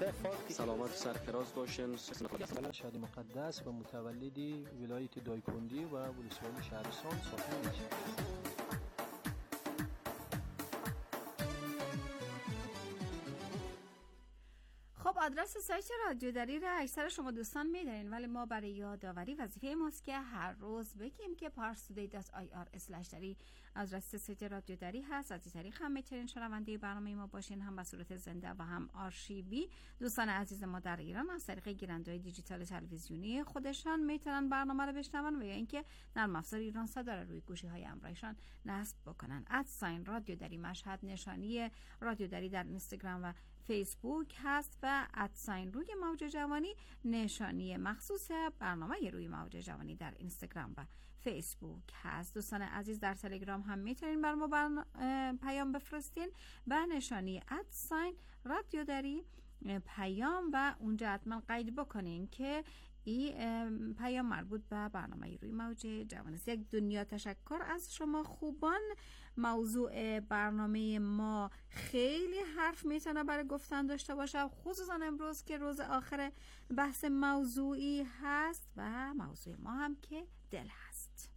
سلامت و سرفراز باشین. شادی مقدس و متولدی ولایت دایکندی و ولسوالی شهرستان ساکن میشید. خب آدرس سایت رادیو دری را اکثر شما دوستان میدونین، ولی ما برای یادآوری وظیفه ماست که هر روز بگیم که parstoday.ir/dari آدرس سایت رادیو دری هست. از این طریق هم میتونین شنونده برنامه ما باشین، هم به صورت زنده و هم آرشیوی. دوستان عزیز ما در ایران از طریق گیرنده‌های دیجیتال تلویزیونی خودشان میتونن برنامه رو بشنون و یا اینکه نرم افزار ایران صدا روی گوشی‌های همراهشان نصب بکنن. رادیو دری مشهد نشانی رادیو دری در اینستاگرام و فیسبوک هست و روی موج جوانی نشانی مخصوص برنامه روی موج جوانی در اینستاگرام و فیسبوک هست. دوستان عزیز در تلگرام هم میتونین بر ما پیام بفرستین به نشانی رادیو دری پیام و اونجا حتما قید بکنین که این پیام مربوط به برنامه روی موج جوان است. یک دنیا تشکر از شما خوبان. موضوع برنامه ما خیلی حرف میتونه برای گفتن داشته باشه، خصوصا امروز که روز آخر بحث موضوعی هست و موضوع ما هم که دل هست.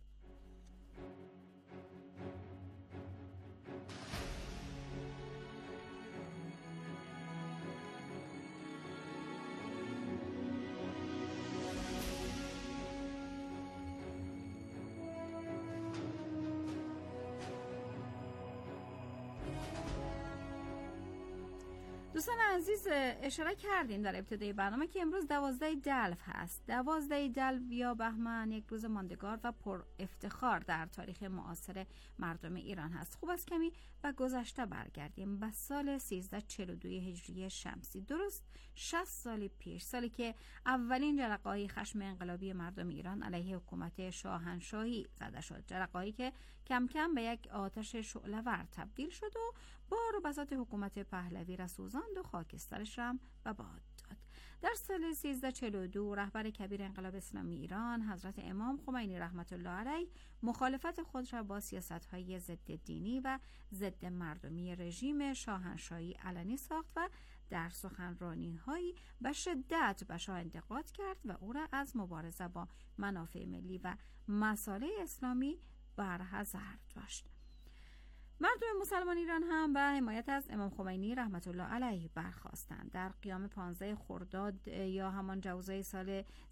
دوستان عزیز اشاره کردیم در ابتدای برنامه که امروز 12 دلو هست. 12 دلو یا بهمن یک روز ماندگار و پر افتخار در تاریخ معاصر مردم ایران هست. خوب است کمی به گذشته برگردیم، به سال 1342 هجری شمسی، درست 60 سال پیش، سالی که اولین جرقه‌های خشم انقلابی مردم ایران علیه حکومت شاهنشاهی زده شد. جرقه‌ای که کم کم به یک آتش شعله‌ور تبدیل شد و بار و بساط حکومت پهلوی را سوزاند و خاکسترش هم به باد داد. در سال 1342 رهبر کبیر انقلاب اسلامی ایران حضرت امام خمینی رحمت الله علیه مخالفت خود را با سیاست‌های ضد دینی و ضد مردمی رژیم شاهنشاهی علنی ساخت و در سخنرانی‌هایی به شدت به شاه انتقاد کرد و او را از مبارزه با منافع ملی و مصالح اسلامی برحذر داشت. مردم مسلمان ایران هم به حمایت از امام خمینی رحمت الله علیه برخاستند. در قیام 15 خرداد یا همان جوزای سال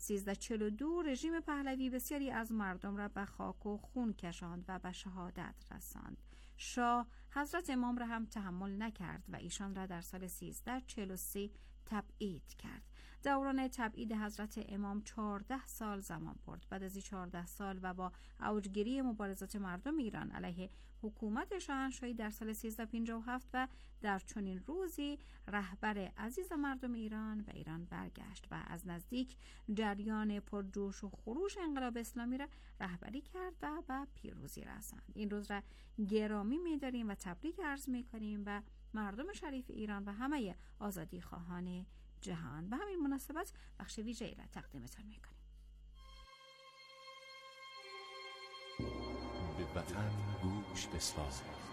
1342 رژیم پهلوی بسیاری از مردم را به خاک و خون کشاند و به شهادت رساند. شاه حضرت امام را هم تحمل نکرد و ایشان را در سال 1343 تبعید کرد. دوران تبعید حضرت امام 14 سال زمان برد. بعد از این 14 سال و با اوجگیری مبارزات مردم ایران علیه حکومت شاهنشاهی در سال 1357 و در چنین روزی رهبر عزیز مردم ایران به ایران برگشت و از نزدیک جریان پرجوش و خروش انقلاب اسلامی را رهبری کرد و به پیروزی رساند. این روز را گرامی می‌داریم و تبریک عرض می‌کنیم به مردم شریف ایران و همه آزادی خواهان جهان. به همین مناسبت بخش ویژه‌ای را تقدیمتان می‌کنیم. به وطن گوش بسپار.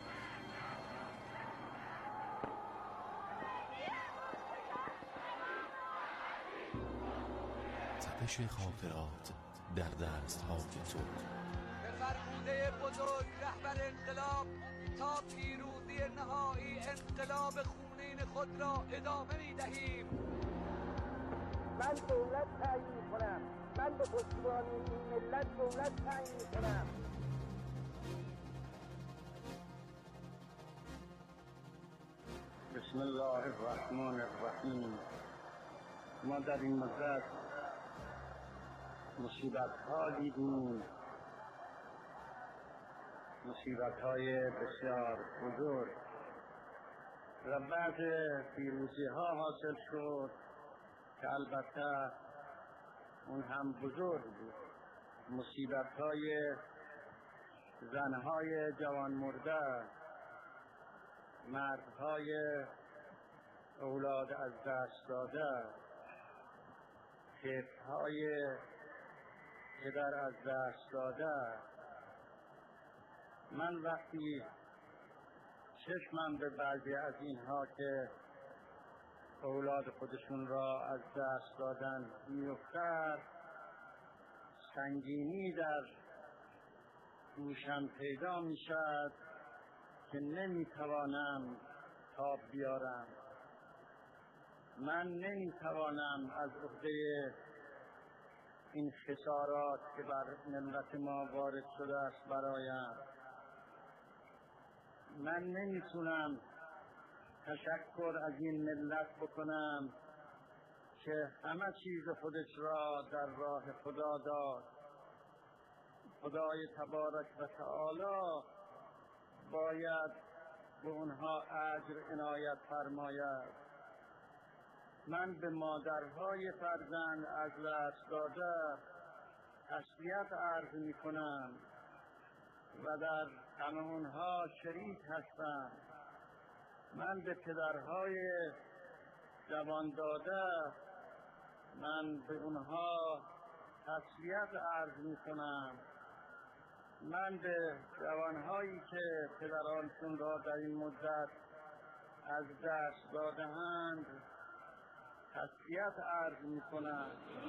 تپش خاطرات در دست‌های تو. به فرموده بزرگ رهبر انقلاب تا پیروزی نهایی انقلاب خونین خود را ادامه می‌دهیم. من دولت تعیین می‌کنم. من به پشتیبانی این ملت دولت تعیین می‌کنم. بسم الله الرحمن الرحیم. ما در این مدت مصیبت‌ها دیدیم، مصیبت‌های بسیار بزرگ و بعد پیروزی‌ها حاصل شد که البته اون هم بزرگ بود. مصیبت‌های زنهای جوان مرده، مردهای اولاد از دست داده، طفل‌های پدر از دست داده. من وقتی چشمم به بعضی از اینها که اولاد خودشون را از دست دادن می‌افتد، سنگینی در دوشم پیدا می‌شود که نمی‌توانم تاب بیارم. من نمی‌توانم از عهده این خسارات که بر ملت ما وارد شده است برایم. من نمی‌تونم تشکر از این ملت بکنم که همه چیز خودش را در راه خدا داد. خدای تبارک و تعالی باید به اونها اجر عنایت فرماید. من به مادرهای فرزند از دست داده تسلیت عرض می کنم و در غم اونها شریک هستم. من به پدرهای جوان داده من به اونها تسلیت عرض می کنم. من به جوانهایی که پدرانشون را در این مدت از دست داده‌اند تسلیت عرض می کنم.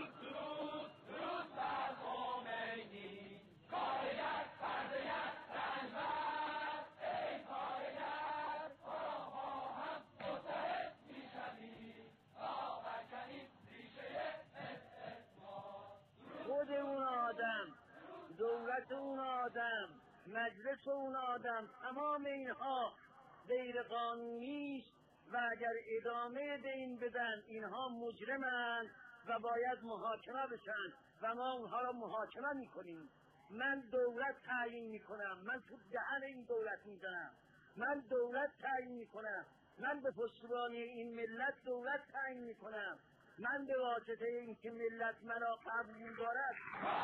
خود اون آدم، دولت اون آدم، مجلس اون آدم، تمام اینها غیر قانونی است و اگر ادامه به این بدن اینها مجرمند و باید محاکمه بشن و ما اونها را محاکمه میکنیم. من دولت تعیین میکنم، من تو دهن این دولت میزنم، من دولت تعیین میکنم، من به پشتیبانی این ملت دولت تعیین میکنم، من به واسطه این که ملت مرا قبول دارد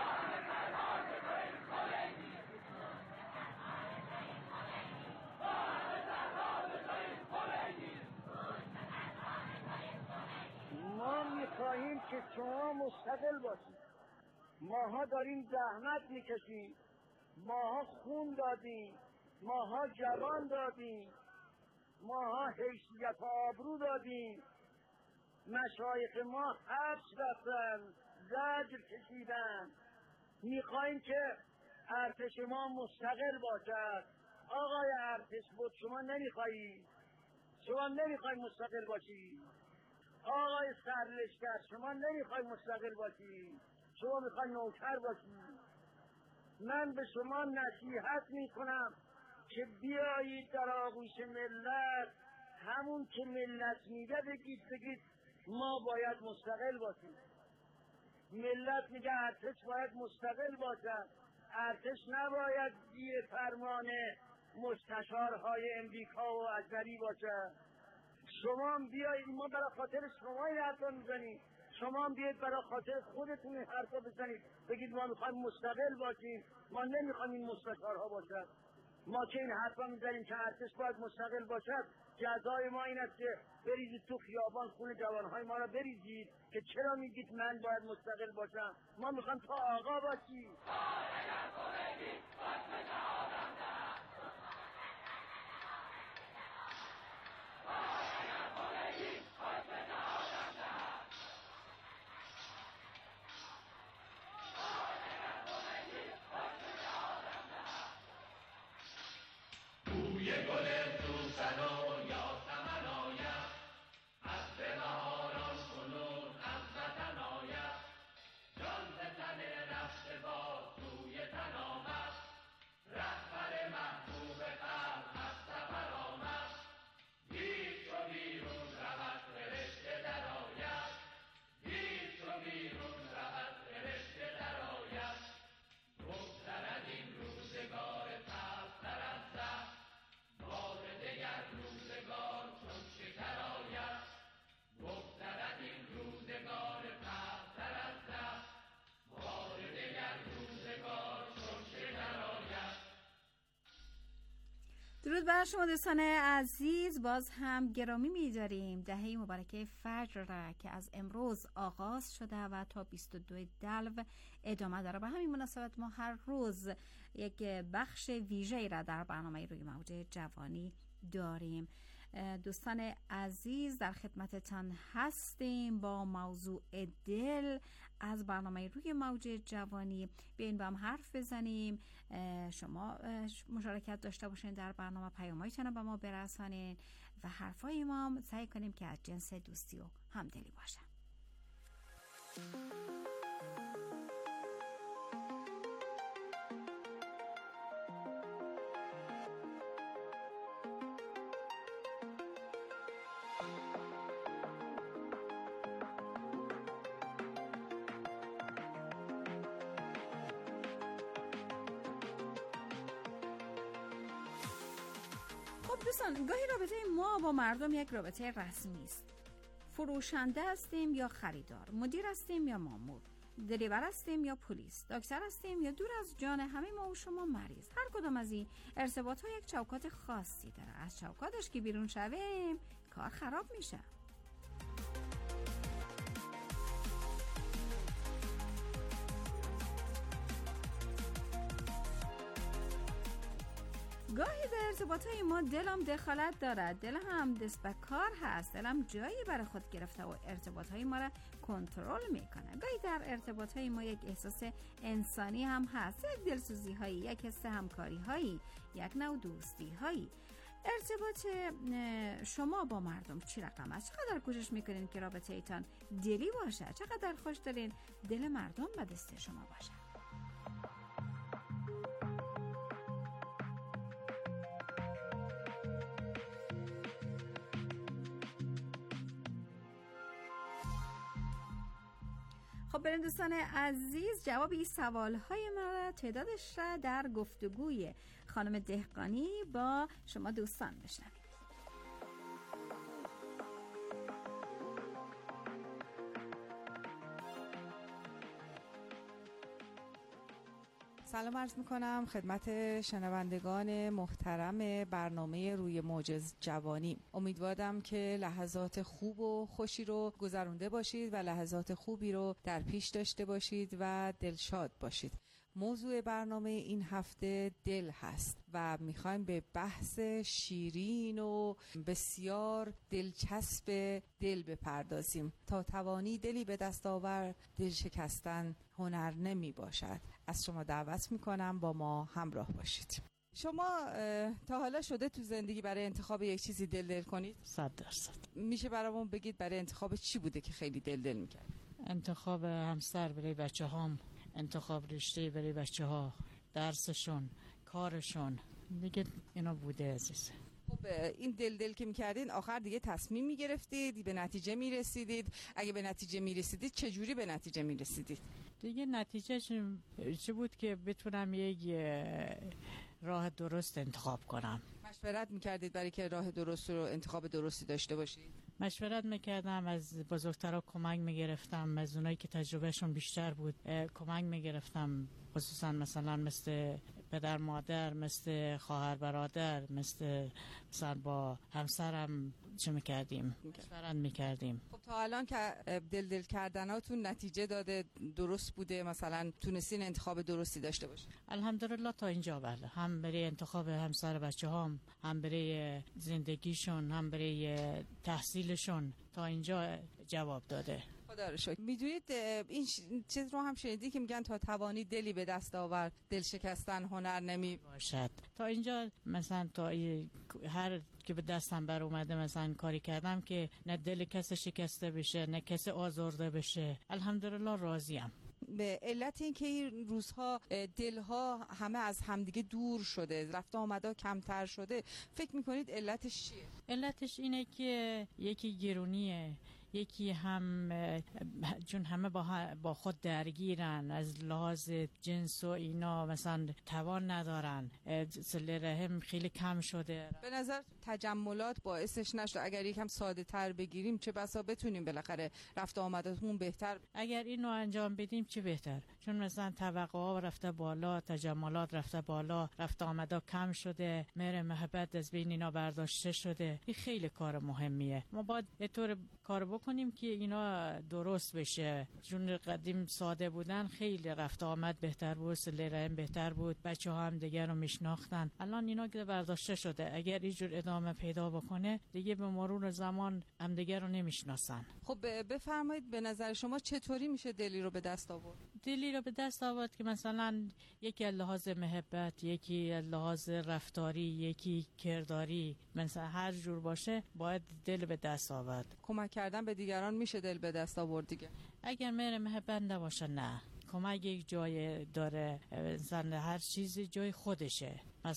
ما میخواهیم که شما مستقل باشید. ماها داریم زحمت میکشیم، ماها خون دادیم، ماها جوان دادیم، ماها حیثیت و آبرو دادیم. مشایخ ما حبس رفتن، زجر کشیدن. میخواهیم که ارتش ما مستقل باشد. آقای ارتش بود شما نمیخواهی؟ شما نمیخوای مستقل باشی؟ آقای سرلشکر شما نمیخوای مستقل باشی؟ شما میخوای نوکر باشی؟ من به شما نصیحت میکنم که بیایید در آغوش ملت، همون که ملت میده بگید ما باید مستقل باشیم. ملت میگه ارتش باید مستقل باشد، ارتش نباید زیر فرمان مستشارهای امریکا و اجنبی باشد. شما بیایید، ما برای خاطر شما این حرفا میزنید، شما بیایید برای خاطر خودتون این حرفا بزنید، بگید ما میخوایم مستقل باشیم، ما نمیخوایم این مستشارها باشد. ما که این حرفا میزنیم که ارتش باید مستقل باشد، جزای ما این است که بریزید تو خیابان خون جوانهای ما را بریزید که چرا میگید من باید مستقل باشم. ما میخوایم تا آقا باشیم. درود بر شما دوستان عزیز، باز هم گرامی می‌داریم دهه مبارکه فجر را که از امروز آغاز شده و تا 22 دلو ادامه داره. به همین مناسبت ما هر روز یک بخش ویژه‌ای را در برنامه روی موج جوانی داریم. دوستان عزیز در خدمتتان هستیم با موضوع دل از برنامه روی موج جوانی. بیاین با هم حرف بزنیم. شما مشارکت داشته باشین در برنامه، پیام‌هایتون رو به ما برسانین و حرفای ما سعی کنیم که از جنس دوستی و همدلی باشه. خب دوستان، گاهی رابطه ما با مردم یک رابطه رسمی است. فروشنده هستیم یا خریدار، مدیر هستیم یا مامور، دریور هستیم یا پلیس، دکتر هستیم یا دور از جان همه ما و شما مریض. هر کدام از این ارتباط ها یک چوکات خاصی داره. از چوکاتش که بیرون شویم کار خراب میشه. گاهی در ارتباطهای ما دلم دخالت دارد، دل هم دست به کار هست، دلم جایی برای خود گرفته و ارتباطهای ما را کنترل میکنه. گاهی در ارتباطهای ما یک احساس انسانی هم هست، یک دلسوزی هایی، یک حس همکاری هایی، یک نوع دوستی هایی. ارتباط شما با مردم چی رقم است؟ چقدر کوشش میکنین که رابطه ایتان دلی باشه؟ چقدر خوش دارین دل مردم به دست شما باشه؟ خب بریم دوستان عزیز، جواب این سوالهای ما تعدادش را در گفتگوی خانم دهقانی با شما دوستان بشنوید. سلام عرض میکنم خدمت شنوندگان محترم برنامه روی موج جوانی. امیدوارم که لحظات خوب و خوشی رو گذرونده باشید و لحظات خوبی رو در پیش داشته باشید و دلشاد باشید. موضوع برنامه این هفته دل هست و میخوایم به بحث شیرین و بسیار دلچسب دل بپردازیم. تا توانی دلی به دست آور، دل شکستن هنر نمی باشد. از شما دعوت میکنم با ما همراه باشید. شما تا حالا شده تو زندگی برای انتخاب یک چیزی دل کنید؟ 100%. میشه برامون بگید برای انتخاب چی بوده که خیلی دل میکرد؟ انتخاب همسر برای بچه هام، انتخاب رشته برای بچه ها، درسشون، کارشون، دیگه اینا بوده عزیز. خب این دل که میکردین آخر دیگه تصمیم میگرفتید، به نتیجه میرسیدید؟ اگه به نتیجه میرسیدید چجوری به نتیجه میرسیدید؟ دیگه نتیجه چه بود که بتونم یک راه درست انتخاب کنم. مشورت میکردید برای که راه درست رو انتخاب درستی داشته باشید؟ مشورت میکردم، از بزرگترها کمک میگرفتم، از اونایی که تجربهشون بیشتر بود کمک میگرفتم، خصوصا مثل پدر مادر، مثل خواهر برادر، مثلا با همسرم چه میکردیم؟ مشورت میکردیم. خب تا الان که دل کردناتون نتیجه داده، درست بوده، مثلا تونستین انتخاب درستی داشته باشید؟ الحمدلله تا اینجا بله. هم برای انتخاب همسر بچه هم برای زندگیشون، هم برای تحصیلشون تا اینجا جواب داده. خدا رو شکر. میدونید این چیز رو هم شنیدی که میگن تا توانی دلی به دست آور، دل شکستن هنر نمی باشد. تا اینجا مثلا تا هر که به دستم بر اومده مثلا کاری کردم که نه دل کسی شکسته بشه نه کسی آزرده بشه. الحمدلله راضیم. به علت این که این روزها دلها همه از همدیگه دور شده، رفت آمدا کمتر شده، فکر میکنید علتش چیه؟ علتش اینه که یکی گرونیه، یکی هم چون همه با خود درگیرن، از لحاظ جنس و اینا مثلا توان ندارن، صله رحم خیلی کم شده. به نظر تجملات باعثش نشد اگر یکم ساده تر بگیریم چه بسا بتونیم بالاخره رفت آمداتمون بهتر؟ اگر اینو انجام بدیم چه بهتر، چون مثلا توقع ها رفته بالا، تجملات رفته بالا، رفت آمدا کم شده، مهر محبت از بین اینا برداشته شده. این خیلی کار مهمیه. ما باید به طور کار بکنیم که اینا درست بشه. چون قدیم ساده بودن، خیلی رفت آمد بهتر بود، صله رحم بهتر بود، بچه ها هم دیگر رو میشناختن. الان اینا که برداشته شده، اگر اینجور ادامه پیدا بکنه دیگه به مرور زمان همدیگر رو نمیشناسن. خب بفرمایید به نظر شما چطوری میشه دلی رو به دست آورد؟ دلی رو به دست آورد که مثلا یکی از لحاظ محبت، یکی از لحاظ رفتاری، یکی کرداری، مثلا هر جور باشه باید دل به دست آورد. کمک کردن به دیگران میشه دل به دست آورد دیگه. اگر مهر محبت نباشه نه. کمک یک جای داره، مثلا هر چیزی جای خودشه.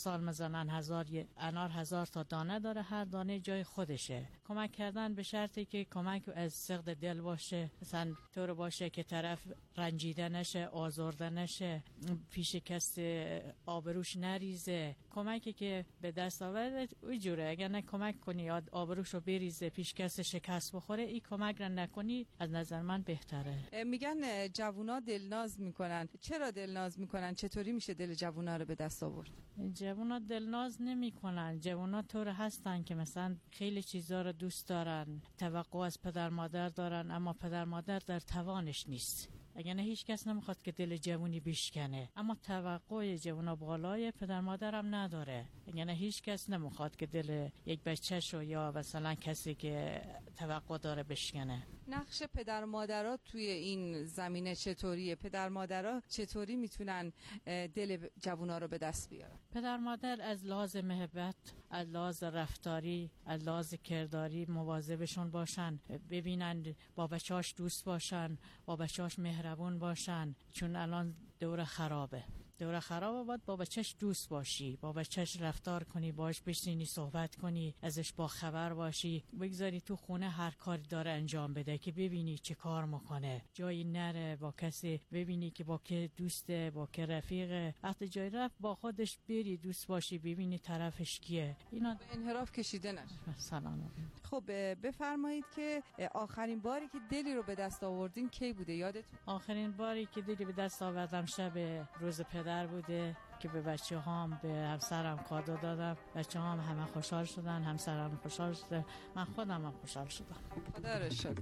مثلا انار 1000 تا دانه داره، هر دانه جای خودشه. کمک کردن به شرطی که کمک از صدق دل باشه، مثلا طور باشه که طرف رنجیده نشه، آزرده نشه، پیش کسی آبروش نریزه. کمکی که به دست آورد اینجوره، اگر نه کمک کنی آبروشو بریزه، پیش کسی شکست بخوره، این کمک را نکنی، از نظر من بهتره. میگن جوونا دلناز میکنن. چرا دلناز میکنن؟ چطوری میشه دل جوونا رو به دست آورد؟ جوونا دلناز نمی کنن. جوونا طور هستن که مثلا خیلی چیزا رو دوست دارن، توقع از پدر مادر دارن، اما پدر مادر در توانش نیست. اگر نه هیچ کس نمیخواد که دل جوونی بشکنه، اما توقع جوونا بالای پدر مادر هم نداره. اگر نه هیچ کس نمیخواد که دل یک بچه‌شو یا مثلا کسی که توقع داره بشکنه. نقش پدر مادرها توی این زمینه چطوریه؟ پدر مادرها چطوری میتونن دل جوونا رو به دست بیارن؟ پدر مادر از لحاظ محبت، از لحاظ رفتاری، از لحاظ کرداری مواظبشون باشن، ببینن با بچه‌اش دوست باشن، با بچه‌اش مهربون باشن، چون الان دوره خرابه باید با بچهش دوست باشی، با بچهش رفتار کنی، باش بشینی صحبت کنی، ازش با خبر باشی، بگذاری تو خونه هر کاری داره انجام بده که ببینی چه کار میکنه، جایی نره با کسی، ببینی که با که دوسته، با که رفیقه، وقتی جایی رفت با خودش بری دوست باشی، ببینی طرفش کیه، اینا به انحراف کشیده نشه. سلام. خب بفرمایید که آخرین باری که دلی رو به دست آوردین کی بوده یادتون؟ آخرین باری که دلی به دست آوردم شب روز پدر بوده که به بچه هام، به همسرم کادو دادم. بچه هام همه خوشحال شدن، همسرم خوشحال شده، من خودم هم خوشحال شدم. خدا رو شکر.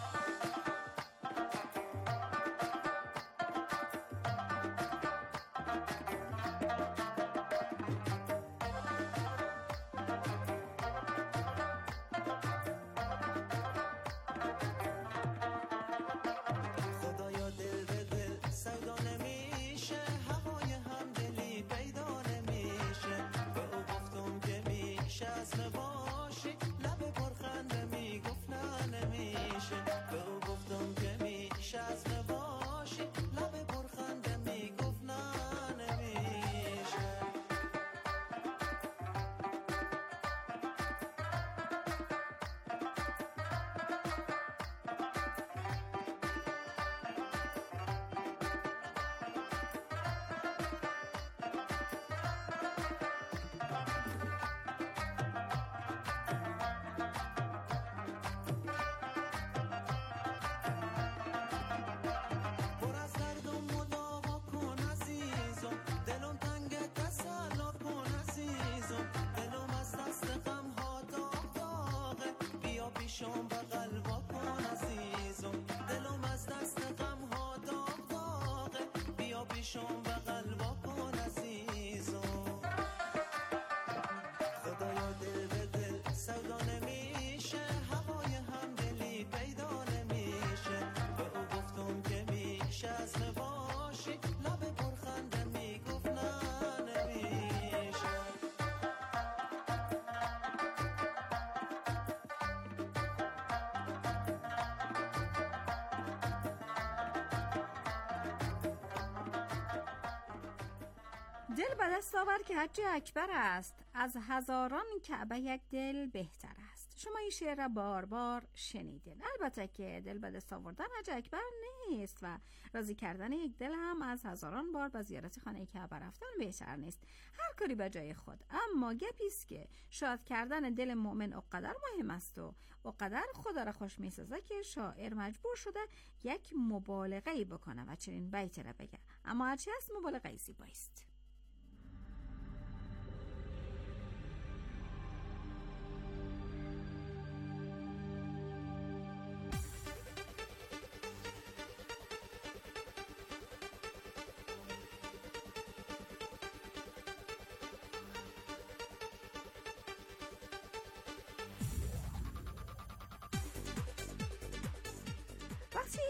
دل به دست آور که حج اکبر است، از هزاران کعبه یک دل بهتر است. شما این شعر را بار بار شنیدین. البته که دل به دست آوردن حج اکبر نیست و راضی کردن یک دل هم از هزاران بار به زیارت خانه کعبه رفتن بهتر نیست. هر کاری به جای خود، اما گپی است که شاد کردن دل مؤمن اقدر مهم است و اقدر خدا را خوش می‌سازه که شاعر مجبور شده یک مبالغه‌ای بکنه و چنین بیت را بگه، اما هرچی هست مبالغه زیبایی است.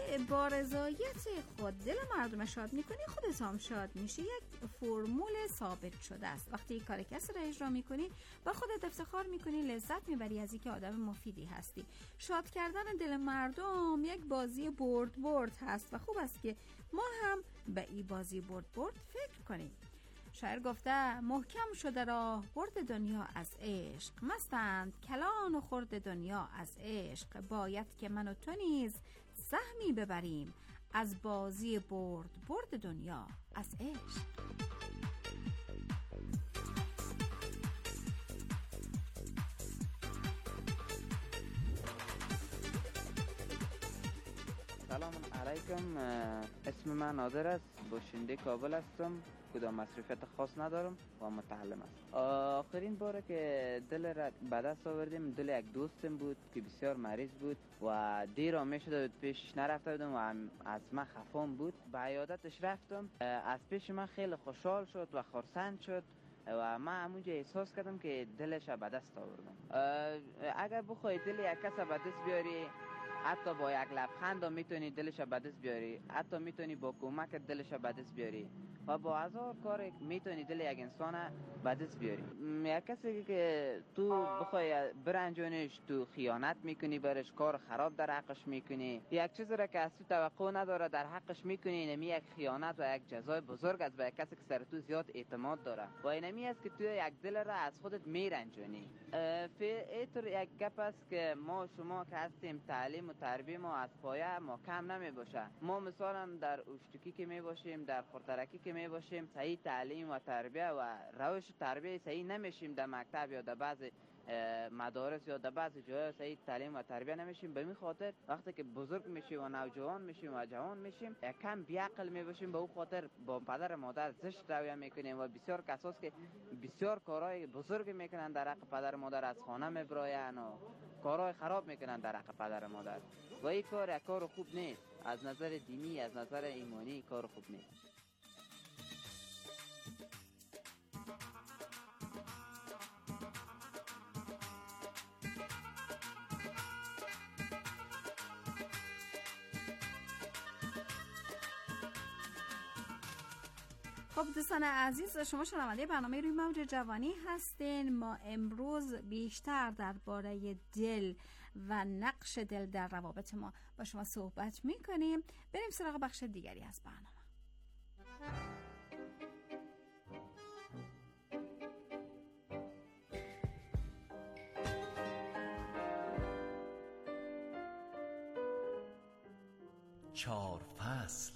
با رضایت خود دل مردم شاد میکنی، خودت هم شاد میشی. یک فرمول ثابت شده است. وقتی کار کسی را اجرا میکنی با خودت افتخار میکنی، لذت میبری از اینکه آدم مفیدی هستی. شاد کردن دل مردم یک بازی برد هست و خوب است که ما هم به این بازی برد فکر کنیم. شاعر گفته محکم شده راه برد دنیا از عشق، مستند کلان و خورد دنیا از عشق. باید که من و تو نیز سهمی ببریم از بازی برد دنیا از عشق. سلام علیکم، اسم من نادر است، باشنده کابل هستم، کدام مصرفیت خاص ندارم و متعلم است. آخرین باره که دل را به دست آوردیم دل یک دوستم بود که بسیار مریض بود و دیر آمه شده بود، پیش نرفته بودم و از من خفام بود. به عیادتش رفتم، از پیش من خیلی خوشحال شد و خرسند شد و من همونجا احساس کردم که دلش به دست آوردم. اگر بخوای دل یک کس به دست بیاری، حتی با یک لبخند میتونی دلش به دست بیاری، حتی میتونی با کمک دلش به دست بیاری و با هزار کار میتونی دل یک انسان به دست بیاری. یک کسی که تو بخوای برنجونیش، تو خیانت میکنی، برش کار خراب در حقش میکنی، یک چیزی را که از تو توقع نداره در حقش میکنی، اینمی یک خیانت و یک جزای بزرگ است به یک کسی که سر تو زیاد اعتماد داره و اینمی است که تو یک دل را از خودت میرنجونی. اینطور یک گپ است که ما شما که هستیم تعلیم و تربیه ما از پایه ما کم نمی باشه. ما مثلا در اشتکی که می باشیم، در خورترکی که می باشیم، صحیح تعلیم و تربیه و روش تربیه صحیح نمیشیم، در مکتب یا در بعض مدارس یا در بعض جاهای صحیح تعلیم و تربیه نمیشیم. به این خاطر وقتی که بزرگ میشیم و نوجوان میشیم و جوان میشیم کم بیعقل میباشیم، به اون خاطر با پدر مادر زشت رویه میکنیم و بسیار کساست که بسیار کارهای بزرگ میکنن در حق پدر مادر، از خانه میبراین و کارهای خراب میکنن در حق پدر مادر و این کار یک کار خوب نیست. از نظر دینی، از نظر ایمانی کار خوب نیست. خب دوستان عزیز، شما شنونده برنامه روی موج جوانی هستین. ما امروز بیشتر درباره دل و نقش دل در روابط ما با شما صحبت میکنیم. بریم سراغ بخش دیگری از برنامه. چهار فصل.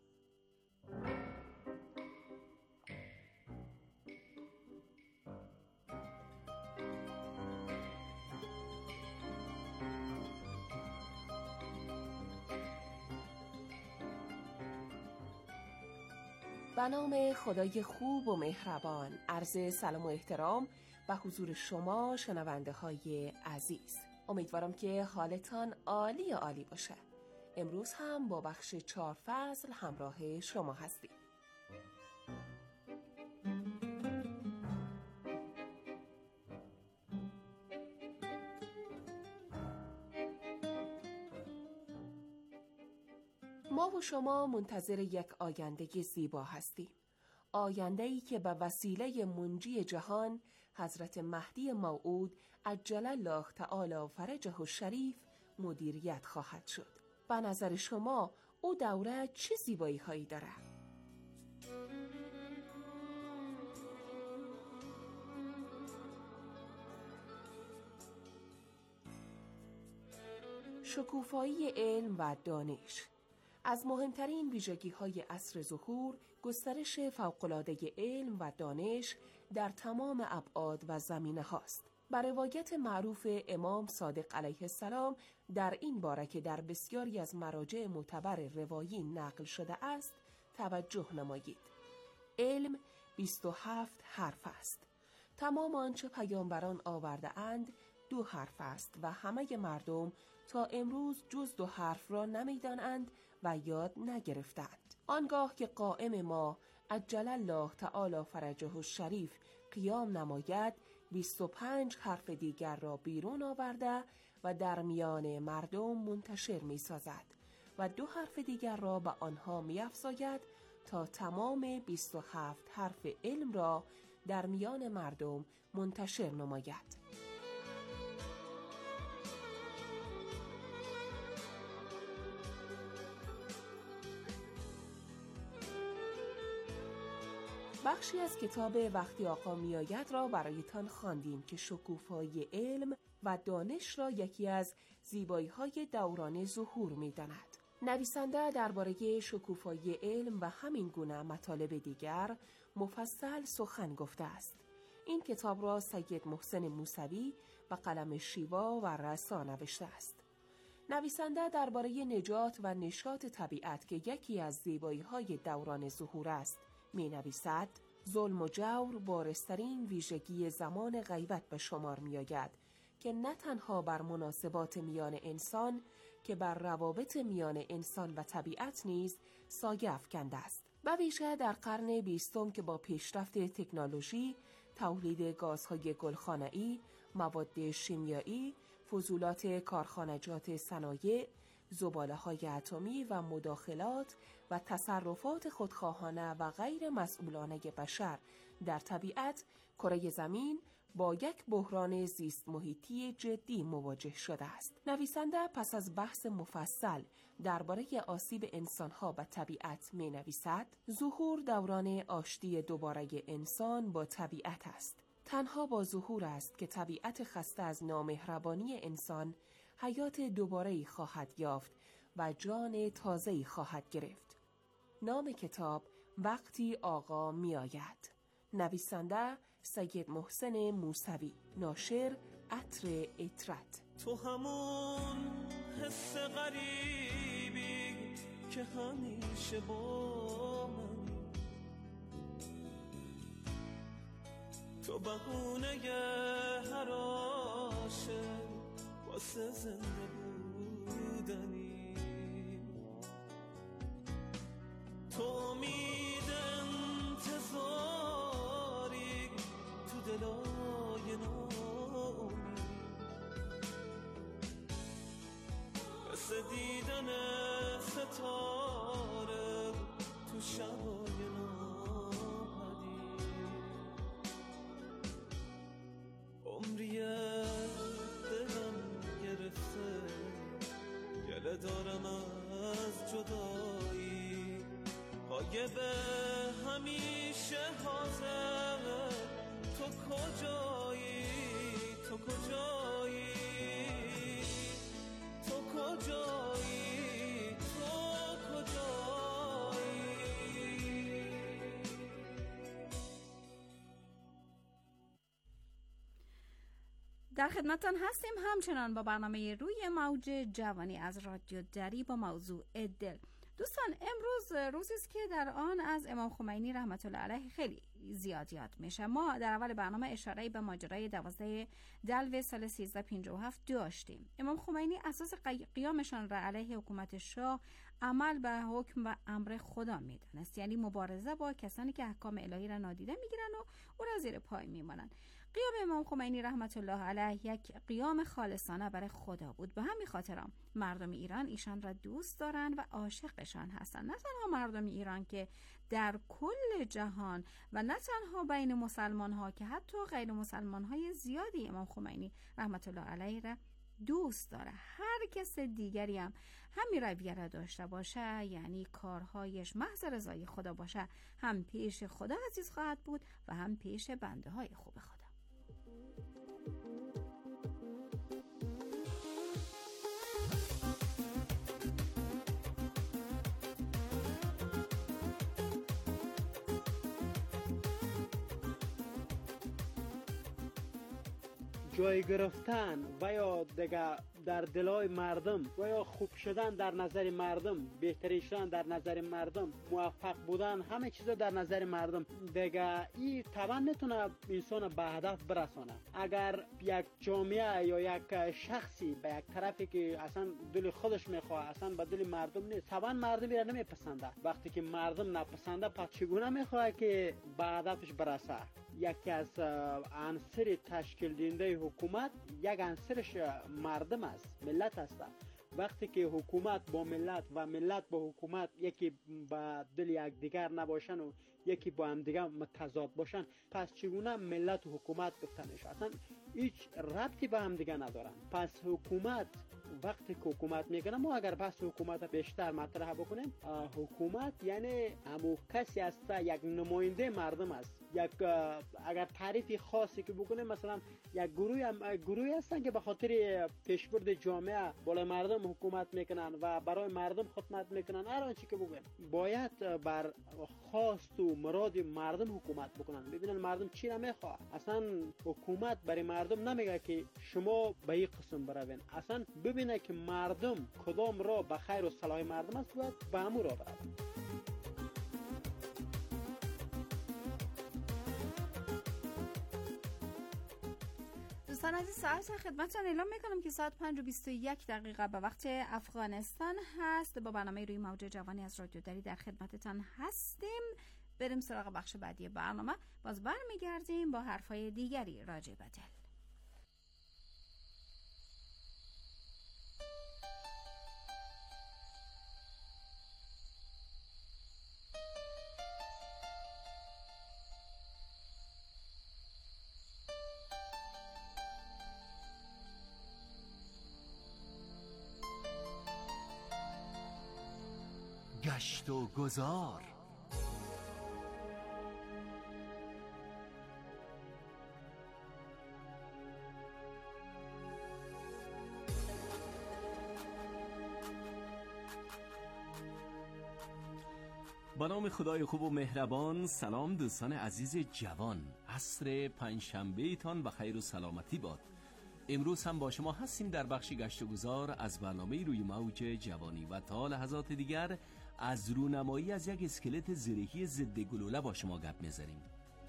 به نام خدای خوب و مهربان، عرض سلام و احترام به حضور شما شنونده های عزیز. امیدوارم که حالتان عالی باشه. امروز هم با بخش 4 فصل همراه شما هستیم. ما و شما منتظر یک آینده زیبا هستیم. آینده‌ای که به وسیله منجی جهان حضرت مهدی موعود عجل الله تعالی فرجه الشریف مدیریت خواهد شد. به نظر شما او دوره چه زیبایی هایی داره؟ شکوفایی علم و دانش. از مهمترین ویژگی‌های عصر ظهور گسترش فوق‌العاده علم و دانش در تمام ابعاد و زمینه هاست. بر روایت معروف امام صادق علیه السلام در این باره که در بسیاری از مراجع معتبر روایی نقل شده است توجه نمایید. علم 27 حرف است. تمام آنچه پیامبران آورده اند 2 حرف است و همه مردم تا امروز جز 2 حرف را نمی‌دانند و یاد نگرفتند. آنگاه که قائم ما عجل الله تعالی فرجه الشریف قیام نماید 25 حرف دیگر را بیرون آورده و در میان مردم منتشر می سازد و 2 حرف دیگر را به آنها می‌افزاید تا تمام 27 حرف علم را در میان مردم منتشر نماید. بخشی از کتاب وقتی آقا میآید را برایتان خواندیم که شکوفایی علم و دانش را یکی از زیبایی‌های دوران ظهور می‌داند. نویسنده درباره شکوفایی علم و همین گونه مطالب دیگر مفصل سخن گفته است. این کتاب را سید محسن موسوی و قلم شیوا و رسا نوشته است. نویسنده درباره نجات و نشاط طبیعت که یکی از زیبایی‌های دوران ظهور است می‌نویسد: ظلم و جور بارزترین ویژگی زمان غیبت به شمار می‌آید که نه تنها بر مناسبات میان انسان که بر روابط میان انسان و طبیعت نیز سایه افکنده است. و ویژه در قرن 20 که با پیشرفت تکنولوژی، تولید گازهای گلخانه‌ای، مواد شیمیایی، فضولات کارخانجات صنایع، زباله‌های اتمی و مداخلات و تصرفات خودخواهانه و غیر مسئولانه بشر در طبیعت، کره زمین با یک بحران زیست محیطی جدی مواجه شده است. نویسنده پس از بحث مفصل درباره آسیب انسان‌ها به طبیعت می‌نویسد: ظهور دوران آشتی دوباره انسان با طبیعت است. تنها با ظهور است که طبیعت خسته از نامهربانی انسان حیات دوباره‌ای خواهد یافت و جان تازه‌ای خواهد گرفت. نام کتاب وقتی آقا می‌آید. نویسنده سید محسن موسوی. ناشر عطر اطرت. تو همون حس غریبی که همیشه با منی، تو بهونه هر عاشق واسه زنده بودنی، تو امید انتظاری تو دلای نامی، مثل دیدن ستاره تو شبای ناپدید، عمریه دلم گرفته گله دارم از جدایی، غایب همیشه حاضر، تو کجایی، تو کجایی، تو کجایی، تو کجایی. در خدمتتان هستیم همچنان با برنامه روی موج جوانی از رادیو دری با موضوع دل. دوستان، امروز روزی است که در آن از امام خمینی رحمت الله علیه خیلی زیاد یاد میشه. ما در اول برنامه اشاره به ماجرای 12 دلو سال 1357 داشتیم. امام خمینی اساس قیامشان را علیه حکومت شاه عمل به حکم و امر خدا میدانست، یعنی مبارزه با کسانی که احکام الهی را نادیده میگیرن و او را زیر پای میمانند. قیام امام خمینی رحمت الله علیه یک قیام خالصانه برای خدا بود. به همین خاطر مردم ایران ایشان را دوست دارند و عاشقشان هستند. نه تنها مردم ایران که در کل جهان و نه تنها بین مسلمان ها که حتی غیر مسلمان های زیادی امام خمینی رحمت الله علیه را دوست داره. هر کس دیگری هم همین رویه را داشته باشه، یعنی کارهایش محض رضای خدا باشه، هم پیش خدا عزیز خواهد بود و هم پیش بنده های خوب خدا. جای گرفتن و یا دیگه در دلای مردم و یا خوب شدن در نظر مردم، بهتری شدن در نظر مردم، موفق بودن، همه چیزا در نظر مردم دیگه، این طبعا نتونه انسان به هدف برسانه. اگر یک جامعه یا یک شخصی به یک طرفی که اصلا دل خودش میخواه، اصلا به دل مردم نیست، طبعا مردم را نمیپسنده. وقتی که مردم نپسنده، پس چگونه میخواه که به هدفش برسه؟ یکی از عناصر تشکیل دهنده حکومت، یک عنصرش مردم است، ملت است. وقتی که حکومت با ملت و ملت با حکومت یکی با دل یک دیگر نباشن و یکی با هم دیگر متضاد باشن، پس چگونه ملت و حکومت گفته میشه؟ اصلا هیچ ربطی به هم دیگر ندارن. پس حکومت وقتی که حکومت میکنه، ما اگر بحث حکومت بیشتر مطرح بکنیم، حکومت یعنی همون کسی است، یک نماینده مردم است. یک اگر تعریف خاصی که بکنیم، مثلا یک گروهی هستن که به خاطر پیشبرد جامعه بالای مردم حکومت میکنن و برای مردم خدمت میکنن. هر آنچه که بگن باید بر خواست و مراد مردم حکومت بکنن. ببینن مردم چی نمیخواد. اصلا حکومت برای مردم نمیگه که شما به این قسم بروین. اصلا ببینه که مردم کدام را به خیر و صلاح مردم است، باید به همون را برن. دوستان عزیز، ساعت خدمتتان اعلام میکنم که ساعت 5:21 به وقت افغانستان هست. با برنامه روی موج جوانی از رادیو دری در خدمتتان هستیم. بریم سراغ بخش بعدی برنامه. باز برمیگردیم با حرفای دیگری راجع به دل. گشت و گذار. با نام خدای خوب و مهربان. سلام دوستان عزیز جوان، عصر پنجشنبه تان و خیر و سلامتی باد. امروز هم با شما هستیم در بخش گشت و گذار از برنامه روی موج جوانی و تا لحظات دیگر از رونمایی از یک اسکلت زرهی ضد گلوله با شما گپ می‌زنیم.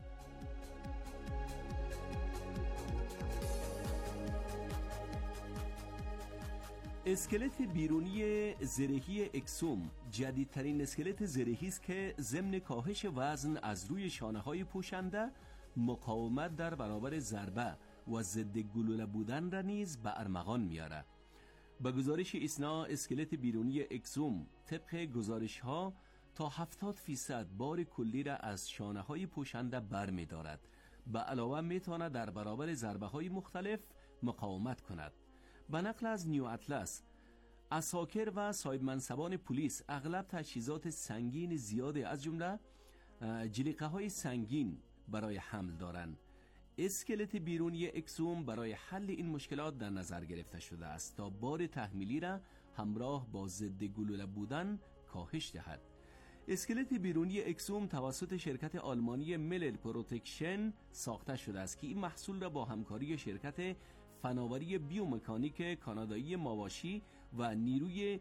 اسکلت بیرونی زرهی اکسوم جدیدترین اسکلت زرهی است که ضمن کاهش وزن از روی شانه‌های پوشنده، مقاومت در برابر ضربه و ضد گلوله بودن را نیز به ارمغان میاره. به گزارش ایسنا، اسکلت بیرونی اکسوم طبق گزارش ها تا 70% بار کلی را از شانه های پوشنده بر می دارد. به علاوه می تواند در برابر ضربه های مختلف مقاومت کند. به نقل از نیو اطلس، عساکر و صاحب منصبان پلیس اغلب تجهیزات سنگین زیاد از جمله جلیقه های سنگین برای حمل دارند. اسکلت بیرونی اکسوم برای حل این مشکلات در نظر گرفته شده است تا بار تحمیلی را همراه با ضد گلوله بودن کاهش دهد. اسکلت بیرونی اکسوم توسط شرکت آلمانی ملل پروتکشن ساخته شده است که این محصول را با همکاری شرکت فناوری بیومکانیک کانادایی ماواشی و نیروی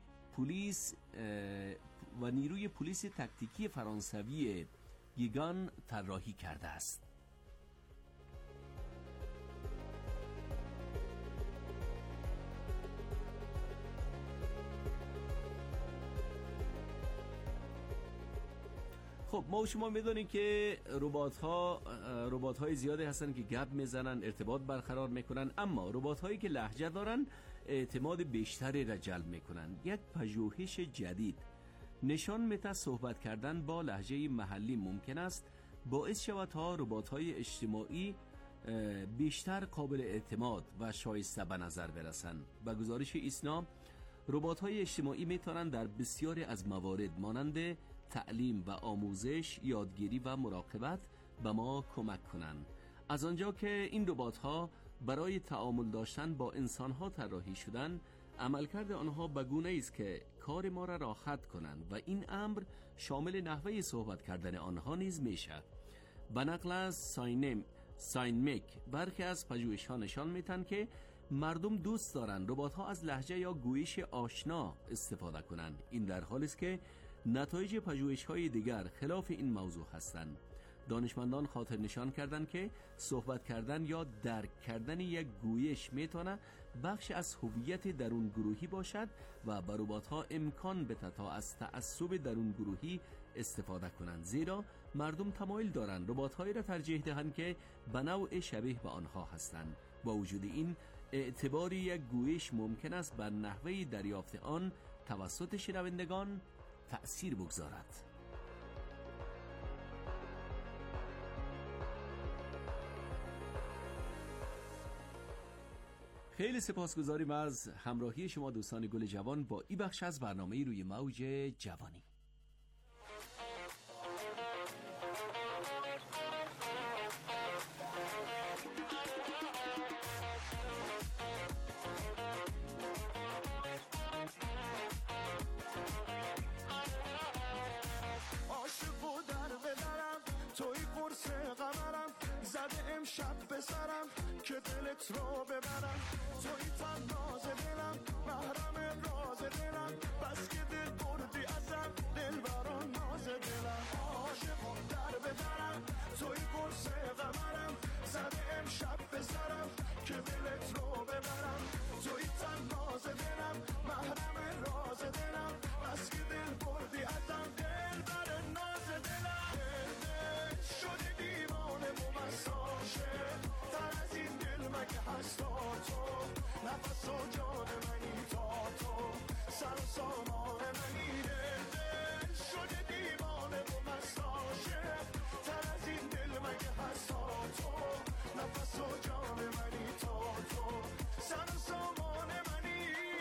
پلیس تکتیکی فرانسوی گیگان طراحی کرده است. خب ما و شما میدونیم که ربات های زیادی هستن که گپ میزنن، ارتباط برقرار میکنن، اما ربات هایی که لهجه دارن اعتماد بیشتری را جلب میکنن. یک پژوهش جدید نشان میده صحبت کردن با لهجه محلی ممکن است باعث شود تا ربات های اجتماعی بیشتر قابل اعتماد و شایسته به نظر برسند. به گزارش ایسنا، ربات های اجتماعی میتونن در بسیاری از موارد مانند تعلیم و آموزش، یادگیری و مراقبت به ما کمک کنند. از آنجا که این ربات‌ها برای تعامل داشتن با انسان‌ها طراحی شدن، عملکرد آنها به گونه‌ای است که کار ما را راحت کنند و این امر شامل نحوه صحبت کردن آنها نیز میشه. به نقل از ساینمک، برخی از پژوهش‌ها نشان میدن که مردم دوست دارند ربات‌ها از لهجه یا گویش آشنا استفاده کنند. این در حالی است که نتایج پژوهش‌های دیگر خلاف این موضوع هستند. دانشمندان خاطر نشان کردند که صحبت کردن یا درک کردن یک گویش میتونه بخش از هویت درون گروهی باشد و به ربات‌ها امکان بده تا از تعصب درون گروهی استفاده کنند، زیرا مردم تمایل دارند ربات‌هایی را ترجیح دهند که به نوع شبیه به آنها هستند. با وجود این اعتبار یک گویش ممکن است بر نحوه دریافت آن توسط شنوندگان تأثیر بگذارد. خیلی سپاسگزاریم از همراهی شما دوستان گل جوان با این بخش از برنامه روی موج جوانی. شب بسرم که دلت رو ببرم، توی تناز دلم، محرم راز دلم، بس که دل بردی ازم، دل بران ناز دلم. عاشقم در ببرم، توی قرص قمرم، زده امشب بسرم که دلت رو ببرم، توی تناز دلم، محرم راز دلم، بس که دل بردی ازم، دل بران ناز دلم. دل شده دیوانه ممساشه، تر از این دل مگه هستا تو، نفس و جان منی تا تو، سر و سامان منی. دل شده دیوانه ممساشه، تر از این دل مگه هستا تو، نفس و جان منی تا تو، سر و سامان منی.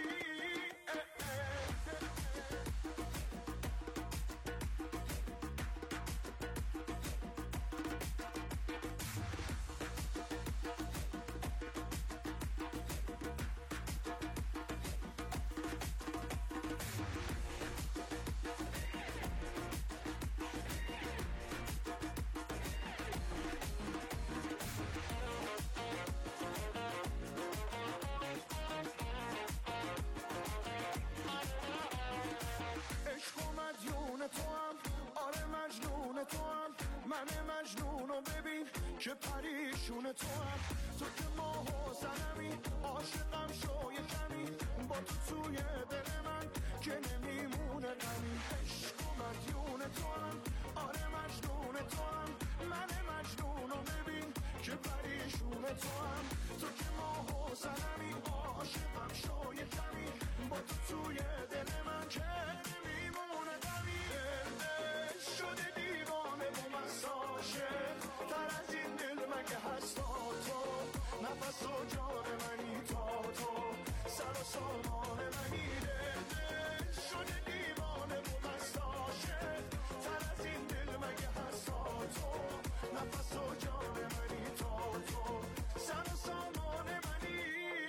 من مجنونو ببین که پریشون تو هم، تو که ماه و زنمی، عاشقم شو یه کمی، با تو توی دل من که نمیمونه غمی. عشق و مدیون تو هم، آره مجنون تو هم، من مجنونو ببین که پریشون تو هم، تو که ماه و زنمی، عاشقم شو یه کمی، با تو توی دل من که نمیمونه غمی. شده دیوانه ممساشه، تر از این دل مگه هستا تو، نفس و جان منی تا تو، سر و سامان منی. دل شده دیوانه ممساشه، تر از این دل مگه هستا تو، نفس و جان منی تا تو، سر و سامان منی.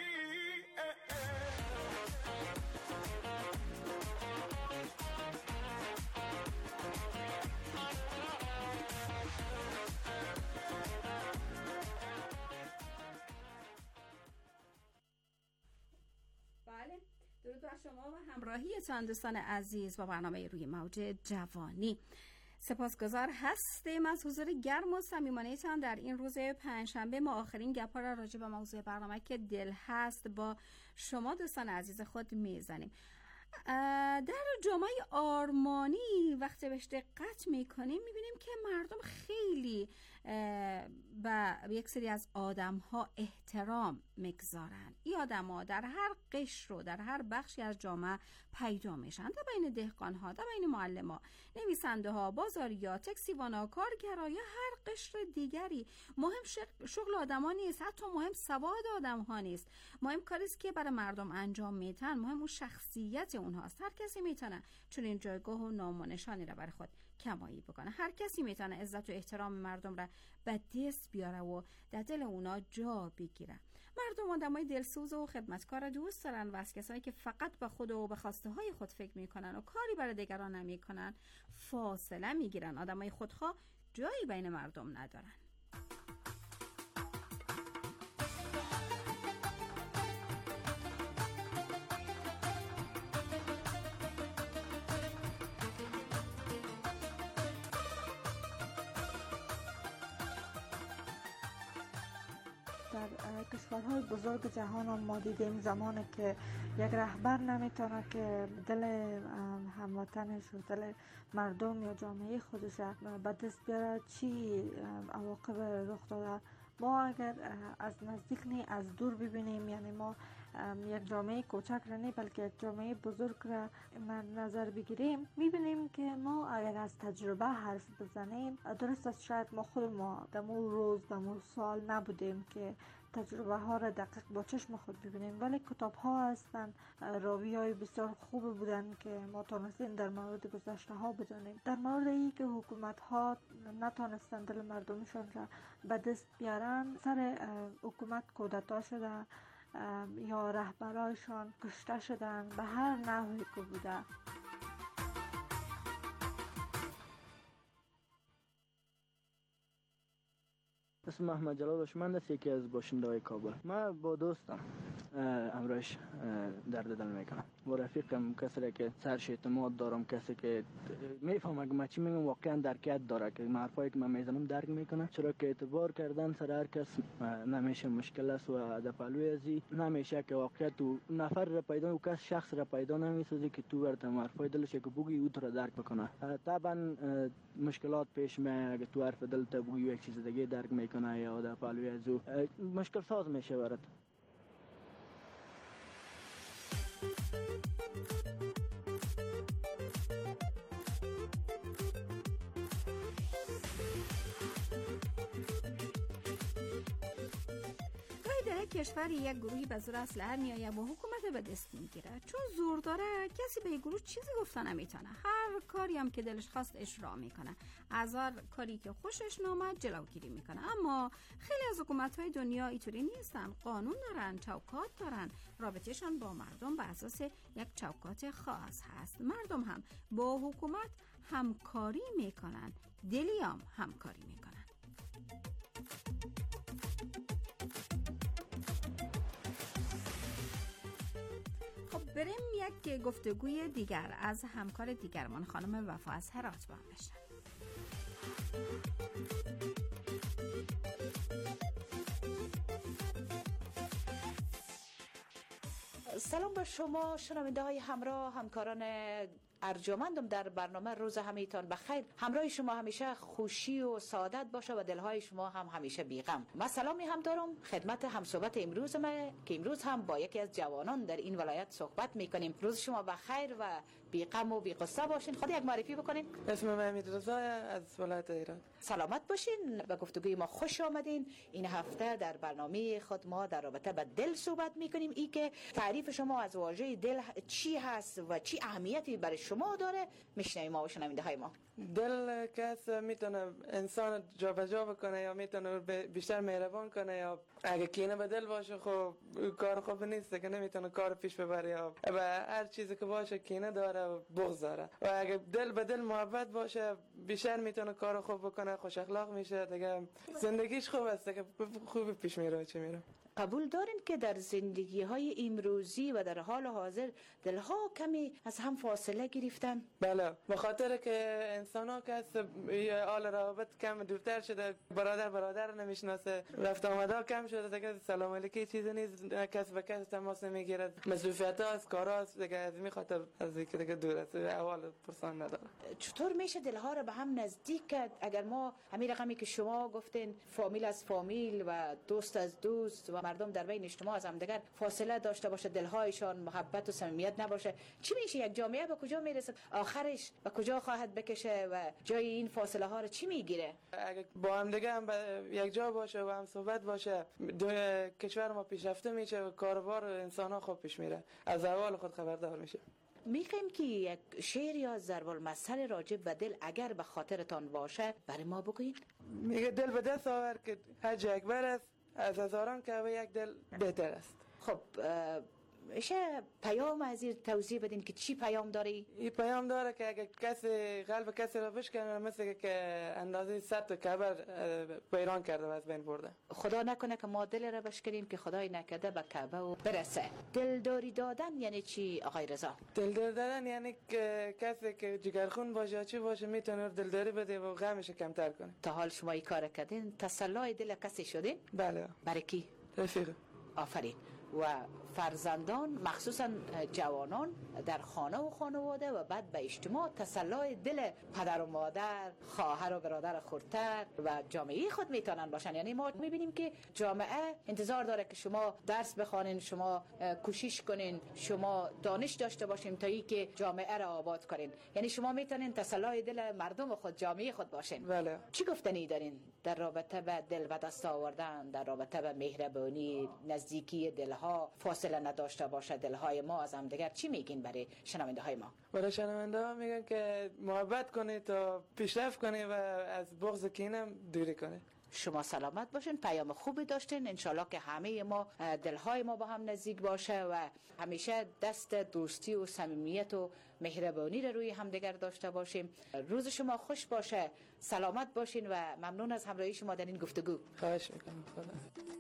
بله، درود بر شما و همراهیتان دوستان عزیز با برنامه روی موج جوانی. سپاسگزار هستیم از حضور گرم و صمیمانه‌تان در این روز پنجشنبه. ما آخرین گپ‌ها را راجع به موضوع برنامه که دل هست با شما دوستان عزیز خود میزنیم. در جامعه آرمانی وقتی بهش دقت میکنیم میبینیم که مردم خیلی به یک سری از آدم ها احترام میگذارن. این آدم ها در هر قشر و در هر بخشی از جامعه پیدا میشن، در بین دهقان ها، در بین معلم ها، نویسنده ها، بازاریا، تاکسیوانا، کارگرا یا هر قشر دیگری. مهم شغل آدم ها نیست، حتی مهم سواد آدم ها نیست، مهم کاریست که برای مردم انجام میتن، مهم اون شخصیت اونهاست. هر کسی میتونه چون این جایگاه و نام و نشانی را برای خود کمایی بکنه، هر کسی میتونه عزت و احترام مردم را به دست بیاره و در دل اونا جا بگیره. مردم آدمای دلسوز و خدمتکار دوست دارن و از کسایی که فقط به خود و به خواسته های خود فکر میکنن و کاری برای دیگران نمیکنن فاصله میگیرن. آدمای خودخواه جایی بین مردم ندارن. در کشورهای بزرگ جهان ما دیدیم زمانی که یک رهبر نمیتونه که دل هموطنش و دل مردم یا جامعه خودش به دست بیاره، چی عواقب رخ داده ما اگر از نزدیک نی از دور ببینیم، یعنی ما یک جامعه کوچک را نه بلکه یک جامعه بزرگ را نظر بگیریم، میبینیم که ما اگر از تجربه حرف بزنیم، درست است شاید ما خود ما دمو روز دمو سال نبودیم که تجربه ها را دقیق با چشم خود ببینیم، ولی کتاب ها هستند، راوی های بسیار خوب بودن که ما تانستیم در مورد گذشته ها بدانیم. در مورد ای که حکومت ها نتانستن دل مردمشان را به دست بیارن، سر حکومت کودتا شده یا رهبرایشان کشته شدن به هر نحوی که بوده. اسم احمد جلال باشمند است، یکی از باشنده های کابل. من با دوستم امروز درد دل میکنم، با رفیقم، کسی که سرش اعتماد دارم، کسی که میفهمه که من چی میگم واقعا درکیت داره، که حرفایی که من میزنم درک میکنه، چرا که اعتبار کردن سر هر کس نمیشه مشکل است و در پلوی ازی نمیشه که واقعا تو نفر را پیدا و کس شخص را پیدا نمیسازی که تو برات حرفای دلش که بگی او تو را درک بکنه. طبعا مشکلات پیش میاد اگه تو حرف دل تا بگی یک چیز دیگه درک میکنه یا در پلوی ازو مشکل ساز میشه برات. کشور یک گروهی به زور اسلحه میآید و حکومت به دست میگیره. چون زور داره کسی به گروه چیزی گفته نمیتونه. هر کاری هم که دلش خواست اجرا میکنه، از هر کاری که خوشش نامد جلوگیری میکنه. اما خیلی از حکومت‌های دنیا اینطوری نیستن، قانون دارن، چوکات دارن، رابطهشان با مردم بر اساس یک چوکات خاص هست. مردم هم با حکومت همکاری میکنن، دلی هم همکاری میکنن. بریم یک گفتگوی دیگر از همکار دیگرمان خانم وفا از هرات با هم بشنویم. سلام به شما شنونده های همراه، همکاران ارجمندم در برنامه روز همه‌تان بخیر. همراه شما همیشه خوشی و سعادت باشه و دلهای شما هم همیشه بی‌غم. من سلامی هم دارم خدمت همصحبت امروز ما که امروز هم با یکی از جوانان در این ولایت صحبت میکنیم. روز شما بخیر و بی‌غم و بی‌غصه باشین. خود یک معرفی بکنین. اسم من حمید رضا از ولایت ایران. سلامت باشین. به گفتگوی ما خوش آمدین. این هفته در برنامه خود ما در رابطه با دل صحبت میکنیم. ای که تعریف شما از واژه دل چی هست و چی اهمیتی برای شما داره میشنویم ما و شنونده های ما. دل کس میتونه انسان جابجا بکنه یا میتونه بیشتر مهربان کنه، یا اگه کینه به دل باشه خب کار خوب نیست که نمیتونه کار پیش ببره، یا و هر چیزی که باشه کینه داره و بغض داره. و اگه دل به دل محبت باشه بیشتر میتونه کار خوب بکنه، خوش اخلاق میشه دیگه، زندگیش خوب است که خوب پیش میره چه میره. قبول دارین که در زندگی های امروزی و در حال حاضر دلها کمی از هم فاصله گرفتن؟ بله، به خاطر که انسان ها که حال روابط کم دورتر شده، برادر نمیشناسه، رفت آمده کم شده دیگه، سلام علیکی چیزی نیست، کس به کس تماس نمیگیره، مسئولیت ها از کار هاست دیگه، از می خاطر از اینکه دیگه دور است، احوال پرسان نداره. چطور میشه دلها رو به هم نزدیک کرد؟ اگر ما همین رقمی که شما گفتین فامیل از فامیل و دوست از دوست و مردم در بین اجتماع از هم دیگر فاصله داشته باشه، دلهایشان محبت و صمیمیت نباشه، چی میشه؟ یک جامعه به کجا میرسه؟ آخرش به کجا خواهد بکشه و جای این فاصله ها رو چی میگیره؟ اگه با هم دیگه هم یک جا باشه و هم صحبت باشه، کشور ما پیشرفته میشه و کاروبار انسان ها خوب پیش میره، از احوال خود خبردار میشه. میخوایم که یک شعر یا ضرب المثل راجع به دل اگر به خاطرتان باشه برای ما بگویید. میگه دل به دست آور که حج اکبر است، از هزاران کعبه یک دل بهتر است. خب میشه پیام از این توضیح بدین که چی پیام داره؟ این پیام داره که اگه کسی قلب کسی رو بشکنه مثل که اندازه 100 تا کعبه ویران کرده و از بین برده. خدا نکنه که ما دل رو بشکنیم که خدای نکرده به کعبه و برسه. دلداری دادن یعنی چی آقای رضا؟ دلداری دادن یعنی که کسی که جگرخون باشه چی باشه میتونه دلداری بده و غمش کمتر کنه. تا حال شما این کار کردین؟ تسلای دل کسی شدین؟ بله. برای کی؟ رفیق. آفرین. و فرزندان مخصوصا جوانان در خانه و خانواده و بعد به اجتماع تسلای دل پدر و مادر، خواهر و برادر خردتر و جامعه خود میتونن باشن. یعنی ما میبینیم که جامعه انتظار داره که شما درس بخوانین، شما کوشش کنین، شما دانش داشته باشین تا ای که جامعه را آباد کنین. یعنی شما میتونین تسلای دل مردم خود، جامعه خود باشین. بله. چی گفتنی دارین در رابطه به دل و دست آوردن، در رابطه به مهربانی، نزدیکی دلها، فاصله نداشته باشه دلهای ما از هم دیگر؟ چی میگین برای شنونده های ما؟ برای شنونده ها میگن که محبت کنید تا پیشرفت کنید و از بغض و کینه دوری کنید. شما سلامت باشین، پیام خوبی داشتین. انشالله که همه ما دلهای ما با هم نزدیک باشه و همیشه دست دوستی و صمیمیت و مهربانی رو روی همدیگر داشته باشیم. روز شما خوش باشه، سلامت باشین و ممنون از همراهی شما در این گفتگو. خواهش میکنم. خدا.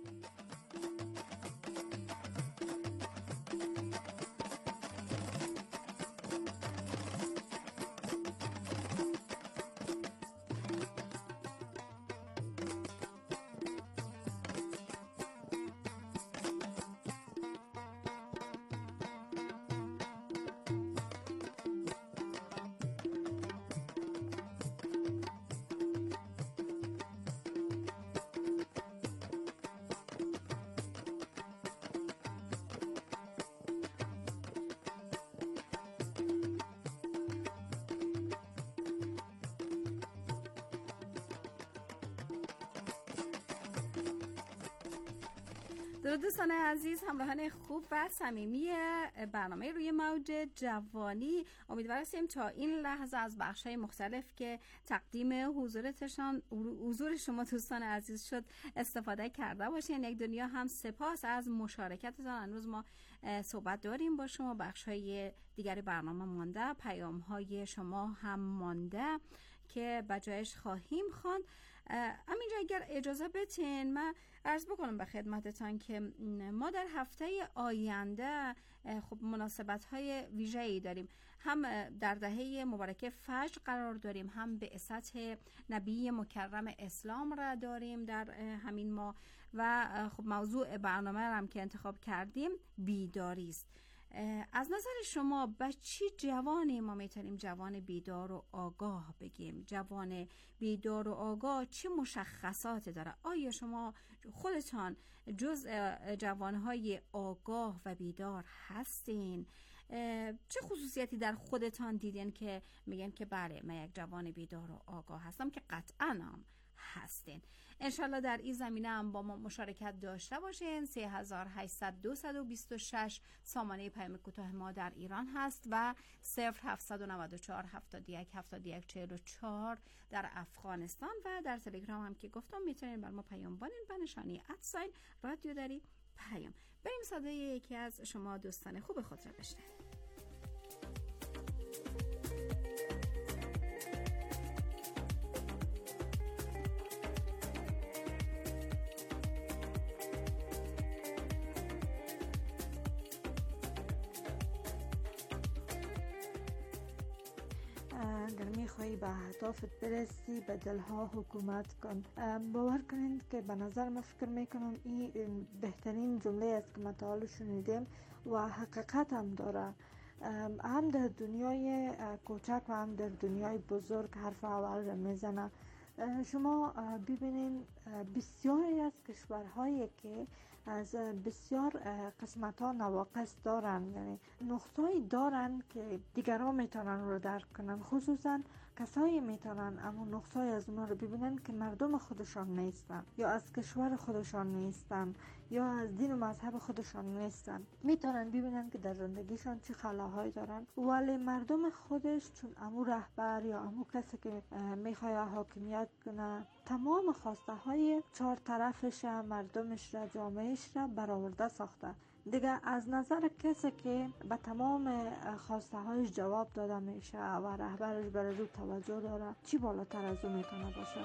درود دوستان عزیز، همراهان خوب و صمیمی برنامه روی موج جوانی، امیدوار هستیم تا این لحظه از بخش‌های مختلف که تقدیم حضور شما دوستان عزیز شد استفاده کرده باشین. یک دنیا هم سپاس از مشارکتتان. امروز ما صحبت داریم با شما، بخش‌های دیگری برنامه مانده، پیام‌های شما هم مانده که بجایش خواهیم خواند. همینجا اگر اجازه بدین من عرض بکنم به خدمتتان که ما در هفته آینده خب مناسبت‌های ویژه‌ای داریم. هم در دهه مبارکه فجر قرار داریم، هم بعثت نبی مکرم اسلام را داریم در همین ماه و خب موضوع برنامه را هم که انتخاب کردیم بیداری است. از نظر شما به چی جوانی ما میتونیم جوان بیدار و آگاه بگیم؟ جوان بیدار و آگاه چه مشخصات داره؟ آیا شما خودتان جز جوانهای آگاه و بیدار هستین؟ چه خصوصیتی در خودتان دیدین که میگن که بله من یک جوان بیدار و آگاه هستم، که قطعا هم هستین؟ انشالله در این زمینه هم با ما مشارکت داشته باشین. 3800-226 سامانه پیام کوتاه ما در ایران هست و 0794-71-71-44 در افغانستان و در تلگرام هم که گفتم میتونین بر ما پیام بانین به نشانی @رادیو دری پیام. بریم صدای یکی از شما دوستان خوب خود را بشنویم. میخوایی به اهدافت برسی، به دلها حکومت کن. باور کنید که به نظر من فکر میکنم این بهترین جمله است که من تا حالا شنیدم و حقیقت هم داره. هم در دنیای کوچک و هم در دنیای بزرگ حرف اول را میزنه. شما ببینین بسیاری از کشورهایی که از بسیار قسمت ها نواقص دارن، یعنی نقطه‌ای دارن که دیگران میتونن رو درک کنن، خصوصا کسایی میتونن اما نقطه‌ای از اونا رو ببینن که مردم خودشان نیستن یا از کشور خودشان نیستن یا از دین و مذهب خودشان نیستن. میتونن ببینن که در زندگیشان چه خلاهایی دارن، ولی مردم خودش چون امو رهبر یا امو کسی که میخواد حاکمیت کنه تمام خواسته های چهار طرفش، مردمش را، جامعهش را برآورده ساخته. دیگه از نظر کسی که به تمام خواسته هایش جواب داده میشه و رهبرش برای او توجه داره، چی بالاتر از او میتونه باشه؟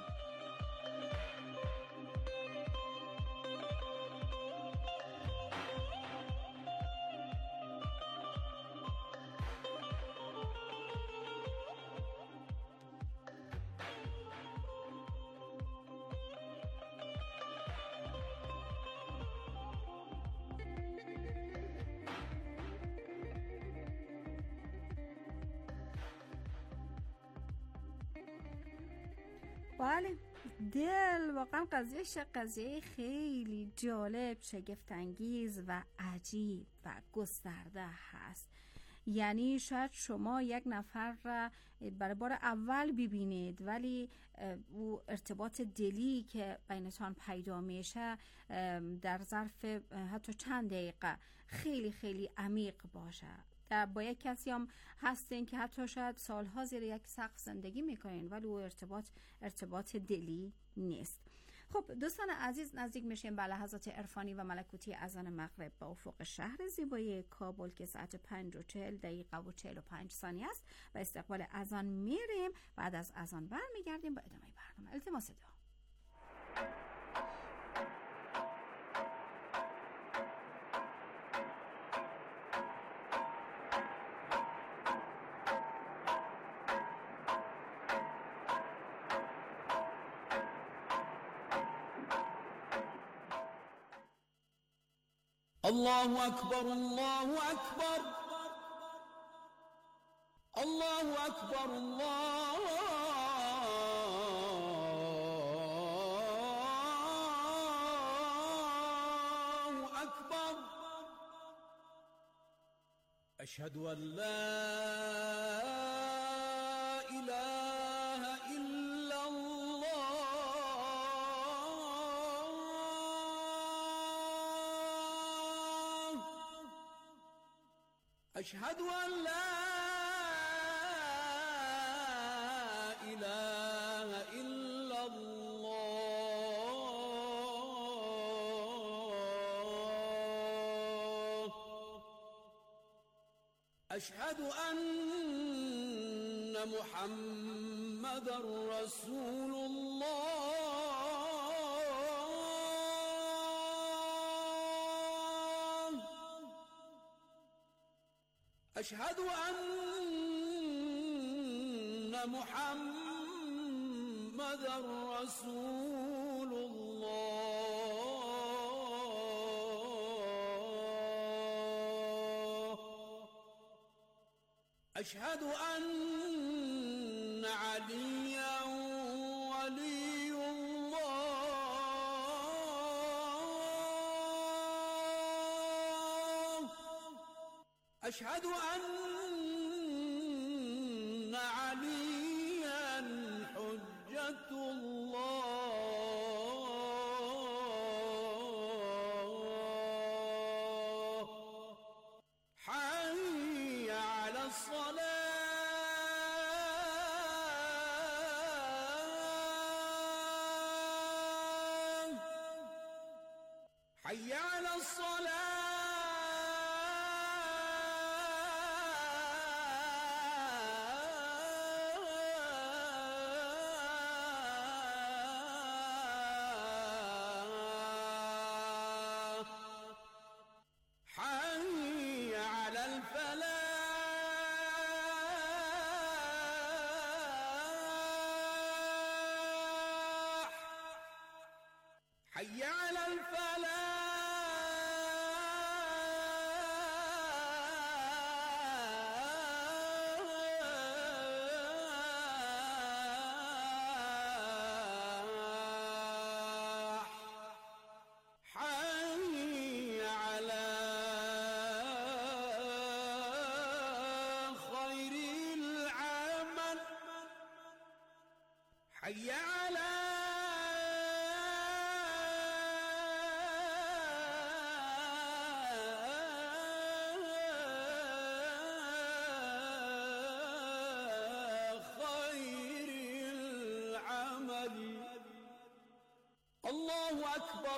بله، دل واقعا قضیه خیلی جالب، شگفت‌انگیز و عجیب و گسترده هست. یعنی شاید شما یک نفر را برای بار اول ببینید، ولی او ارتباط دلی که بینتان پیدا میشه در ظرف حتی چند دقیقه خیلی خیلی عمیق باشه. با یک کسی هم هستین که حتی شاید سالها زیر یک سقف زندگی میکنین، ولی او ارتباط دلی نیست. خب دوستان عزیز، نزدیک میشیم به لحظات عرفانی و ملکوتی اذان مغرب به افق شهر زیبای کابل که ساعت 5:40 است و استقبال اذان میریم. بعد از اذان برمیگردیم با ادامه برنامه. التماس دعا. الله أكبر الله أكبر الله أكبر الله أكبر أشهد أن لا إله إلا أشهد أن لا إله إلا الله أشهد أن محمدًا رسول الله أشهد أن محمدًا رسول الله أشهد أن عليًا ولي الله أشهد أن عليًا حجة الله حي على الصلاة حي على الصلاة حي على الفلاح حي على الفلاح حي على خير العمل حي على خير العمل الله أكبر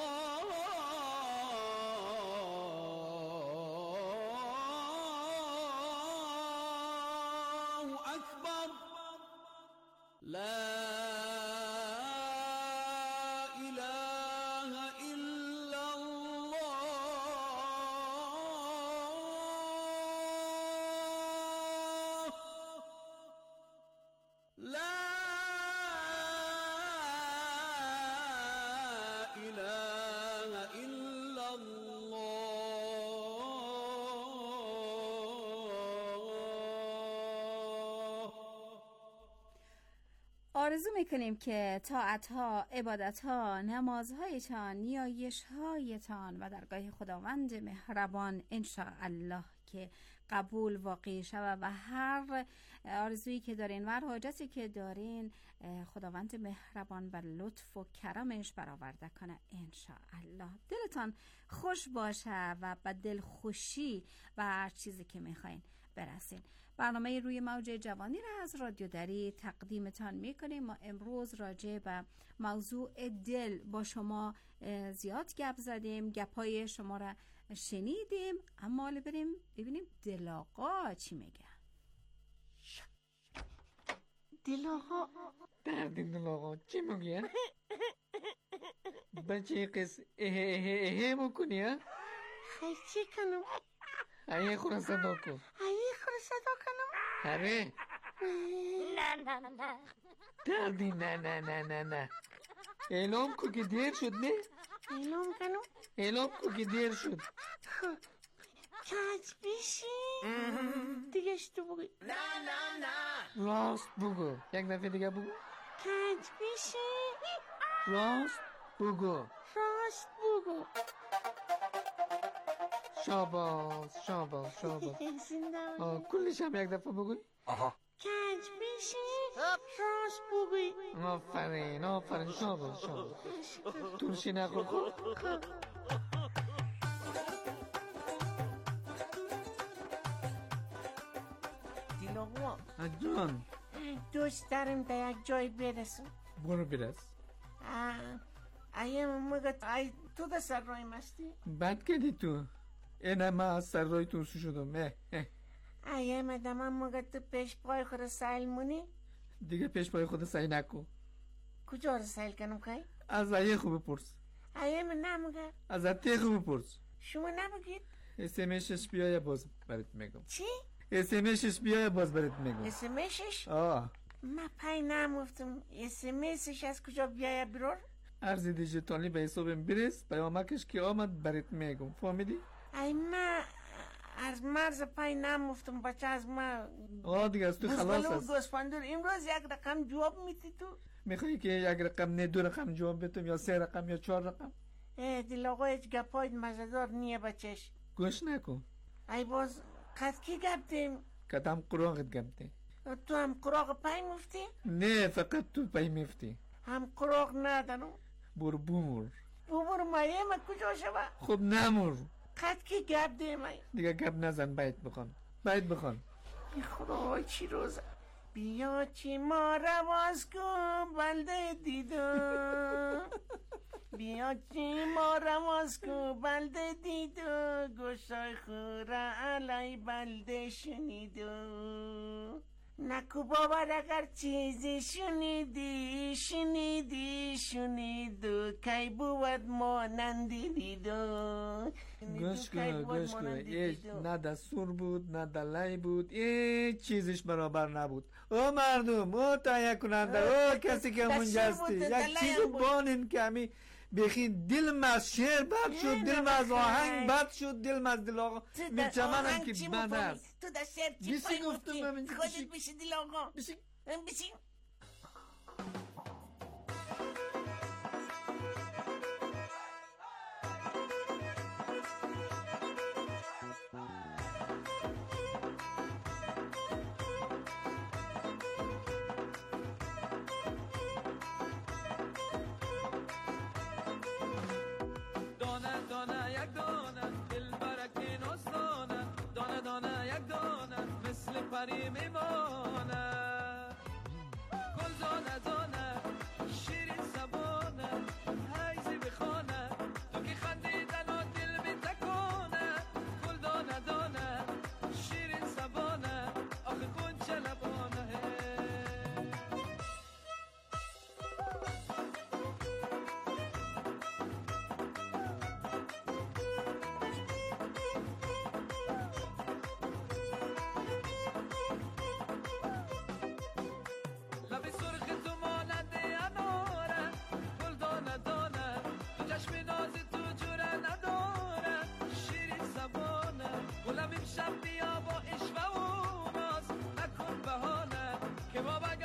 الله أكبر لا إله إلا الله لا إله إلا الله آرزو میکنیم که طاعت‌ها، عبادت‌ها، نمازهایتان، نیایش‌هایتان و درگاه خداوند مهربان انشاءالله که قبول واقع شود و هر آرزویی که دارین و هر حاجتی که دارین خداوند مهربان و لطف و کرمش برآورده کنه انشاءالله. دلتان خوش باشه و به دل خوشی و هر چیزی که میخواین برسین. برنامه روی موج جوانی را از رادیو دری تقدیمتان میکنیم. ما امروز راجع به موضوع دل با شما زیاد گپ زدیم، گپای شما را شنیدیم، اما حالا بریم ببینیم دل آقا چی میگه. دل آقا دل آقا چی میگه؟ بچه قص اهه مکنی ها؟ خیلی چی کنم؟ ایه خورا صدا کن. ایه خورا صدا کنم؟ اره نه دردی نه اعلام کو که دیر شد نه؟ اعلام کنم؟ اعلام کو که دیر شد. کج بیشی دیگه تو بگو. نه راست بگو. یک دفعه دیگه بگو. کج بیشی راست بگو. شاباس کلش هم یک دفعه بگوی. کج بیشی راست بگوی. آفرین شاباس ترشی نخور خود. دیل آقا جان دوست دارم در یک جای برسم. برو برس. ایم مگه تو در سر رای مستی؟ بد کردی تو. اینه من از سر رای تو شدم. ایم ادام مگه تو پیش پای خود سیل مونی؟ دیگه پیش پای خود سیل نکن. کجا رو سیل کنم خواهی؟ از ایه خوب پرس. ایم نمگه از اتیه خوب پرس. شما نبگید؟ اسمشش بیایه باز برات میگم. چی؟ اسمشش بیایه باز برات میگم. اسمشش؟ آه من پای نمفتم. اسمشش از کجا بیایه برور؟ ارز دیجیتالی به حسابم برس پیامکش که آمد برات میگم. فهمیدی؟ ای من از مرز پای نمفتم بچه از من. دیگه از تو خلاص است. گوسفندور امروز یک رقم جواب میدی تو؟ میخوایی که یک رقم نه 2 رقم جواب بدم یا 3 رقم یا 4 رقم؟ دل آقا هیچ گپایت مزدار نیه بچهش. گوش نکن. ای باز قد کی گپتیم؟ کدام قراغت گپتی. تو هم قراغ پای مفتی؟ نه فقط تو پای مفتی. هم قراغ ندارم. بور مایه من کجا شوه؟ خب نمور. قد کی گپ دیمه؟ دیگه گپ نزن. بیت بخوان. ای خدا چی روزه. بیا چی ما رواز کن بلده دیدم. بیا چی ما رواز کن بلده دیدم. گوشای خوره علی بلده شنیدم. نکو باور اگر چیزی شنیدو کی بود مانندی دیدو. گوش کن ایش نه دستور بود نه دلای بود. هیچ چیزش برابر نبود. او مردم او تهیه کننده او کسی که منجستی یک چیز بانین که همی بخی دلم از شعر بد شد، دلم از آهنگ بد شد، دلم از دل آقا میچمن هم که بد است. تو در شعر چی پای گفتی؟ خودت بشی دل آقا. بشی